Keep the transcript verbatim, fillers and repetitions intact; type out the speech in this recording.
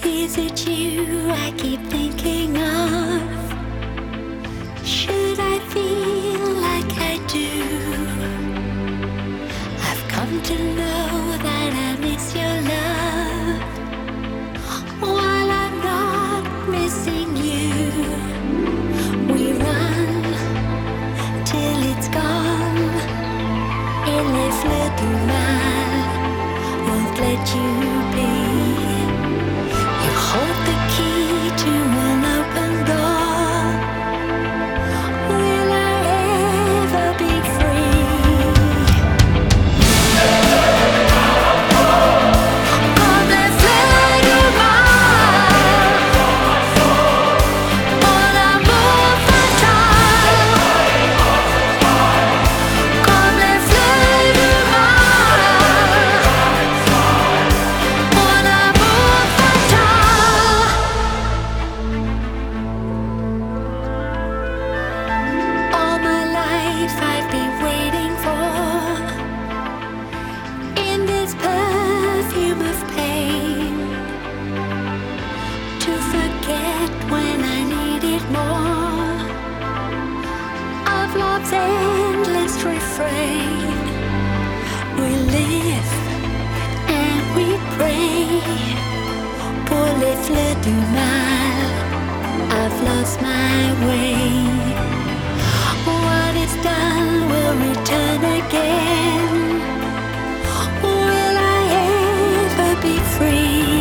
Is it you I keep thinking of? Should I feel like I do? I've come to know that I miss your love while I'm not missing you. We run till it's gone et les fleurs du mal won't let you be. You hold the key to an open door. Will I ever be free? Comme les fleurs du mal, mon amour fatal. Comme les fleurs du mal, mon amour fatal. All my life I've been waiting for, in this perfume of pain, to forget when I needed more of love's endless refrain. We live and we pray. Pour les fleurs du mal, I've lost my way. What is done will return again. Will I ever be free?